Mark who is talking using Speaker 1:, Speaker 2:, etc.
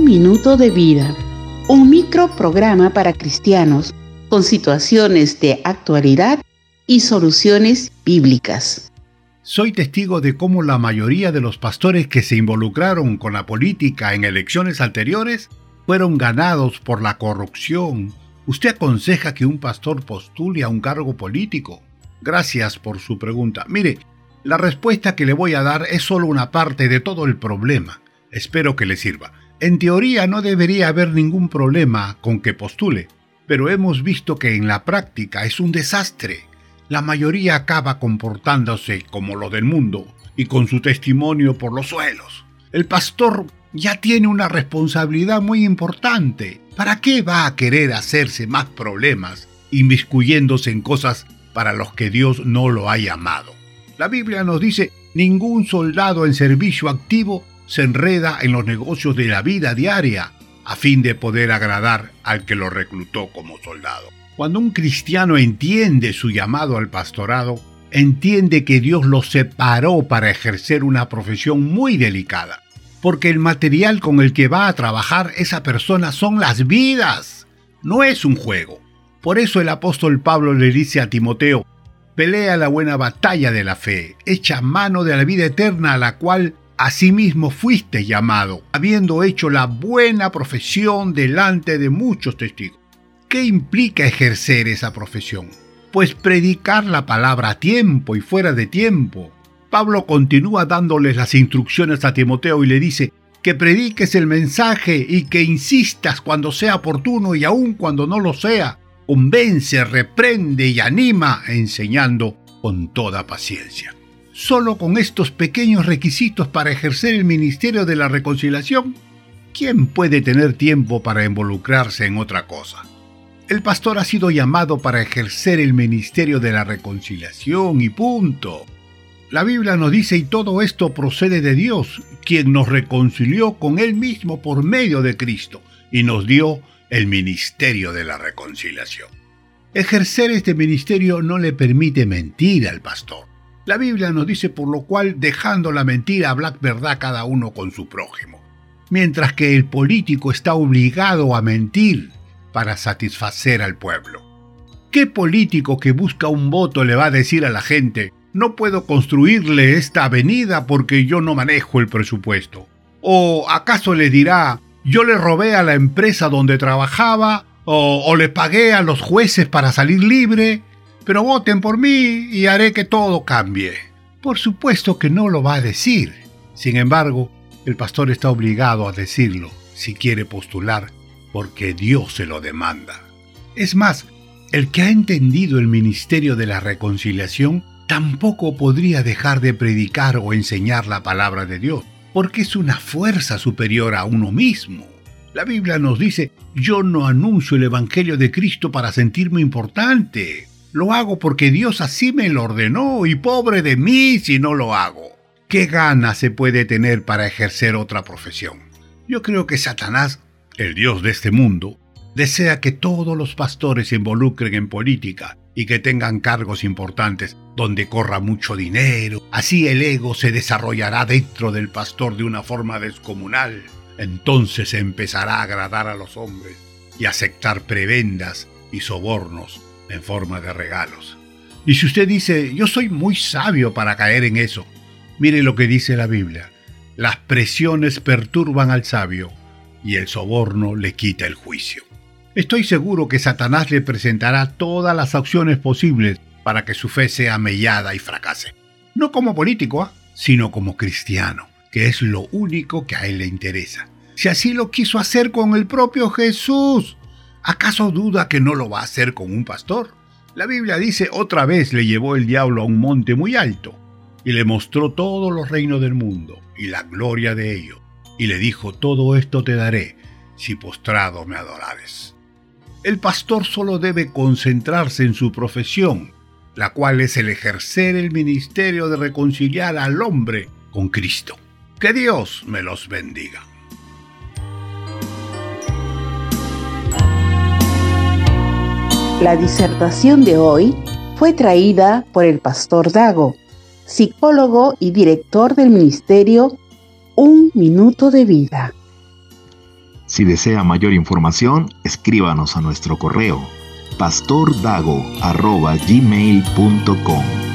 Speaker 1: minuto de vida, un microprograma para cristianos con situaciones de actualidad y soluciones bíblicas.
Speaker 2: Soy testigo de cómo la mayoría de los pastores que se involucraron con la política en elecciones anteriores fueron ganados por la corrupción. ¿Usted aconseja que un pastor postule a un cargo político? Gracias por su pregunta. Mire, la respuesta que le voy a dar es solo una parte de todo el problema. Espero que le sirva. En teoría no debería haber ningún problema con que postule, pero hemos visto que en la práctica es un desastre. La mayoría acaba comportándose como lo del mundo y con su testimonio por los suelos. El pastor ya tiene una responsabilidad muy importante. ¿Para qué va a querer hacerse más problemas inmiscuyéndose en cosas para los que Dios no lo ha llamado? La Biblia nos dice: ningún soldado en servicio activo se enreda en los negocios de la vida diaria a fin de poder agradar al que lo reclutó como soldado. Cuando un cristiano entiende su llamado al pastorado, entiende que Dios lo separó para ejercer una profesión muy delicada, porque el material con el que va a trabajar esa persona son las vidas, no es un juego. Por eso el apóstol Pablo le dice a Timoteo: pelea la buena batalla de la fe, echa mano de la vida eterna a la cual asimismo fuiste llamado, habiendo hecho la buena profesión delante de muchos testigos. ¿Qué implica ejercer esa profesión? Pues predicar la palabra a tiempo y fuera de tiempo. Pablo continúa dándoles las instrucciones a Timoteo y le dice que prediques el mensaje y que insistas cuando sea oportuno y aun cuando no lo sea. Convence, reprende y anima, enseñando con toda paciencia. Solo con estos pequeños requisitos para ejercer el ministerio de la reconciliación, ¿quién puede tener tiempo para involucrarse en otra cosa? El pastor ha sido llamado para ejercer el ministerio de la reconciliación y punto. La Biblia nos dice: y todo esto procede de Dios, quien nos reconcilió con Él mismo por medio de Cristo y nos dio el ministerio de la reconciliación. Ejercer este ministerio no le permite mentir al pastor. La Biblia nos dice: por lo cual, dejando la mentira, hablad verdad cada uno con su prójimo. Mientras que el político está obligado a mentir para satisfacer al pueblo. ¿Qué político que busca un voto le va a decir a la gente: no puedo construirle esta avenida porque yo no manejo el presupuesto? ¿O acaso le dirá: yo le robé a la empresa donde trabajaba o le pagué a los jueces para salir libre, pero voten por mí y haré que todo cambie? Por supuesto que no lo va a decir. Sin embargo, el pastor está obligado a decirlo si quiere postular, porque Dios se lo demanda. Es más, el que ha entendido el ministerio de la reconciliación tampoco podría dejar de predicar o enseñar la palabra de Dios, porque es una fuerza superior a uno mismo. La Biblia nos dice: yo no anuncio el evangelio de Cristo para sentirme importante. Lo hago porque Dios así me lo ordenó, y pobre de mí si no lo hago. ¿Qué gana se puede tener para ejercer otra profesión? Yo creo que Satanás, el Dios de este mundo, desea que todos los pastores se involucren en política y que tengan cargos importantes donde corra mucho dinero. Así el ego se desarrollará dentro del pastor de una forma descomunal. Entonces empezará a agradar a los hombres y a aceptar prebendas y sobornos en forma de regalos. Y si usted dice: yo soy muy sabio para caer en eso, mire lo que dice la Biblia: las presiones perturban al sabio y el soborno le quita el juicio. Estoy seguro que Satanás le presentará todas las opciones posibles para que su fe sea mellada y fracase. No como político, sino como cristiano, que es lo único que a él le interesa. Si así lo quiso hacer con el propio Jesús, ¿acaso duda que no lo va a hacer con un pastor? La Biblia dice: otra vez le llevó el diablo a un monte muy alto y le mostró todos los reinos del mundo y la gloria de ellos. Y le dijo: todo esto te daré si postrado me adorares. El pastor solo debe concentrarse en su profesión, la cual es el ejercer el ministerio de reconciliar al hombre con Cristo. Que Dios me los bendiga.
Speaker 1: La disertación de hoy fue traída por el pastor Dago, psicólogo y director del ministerio Un Minuto de Vida.
Speaker 3: Si desea mayor información, escríbanos a nuestro correo pastordago@gmail.com.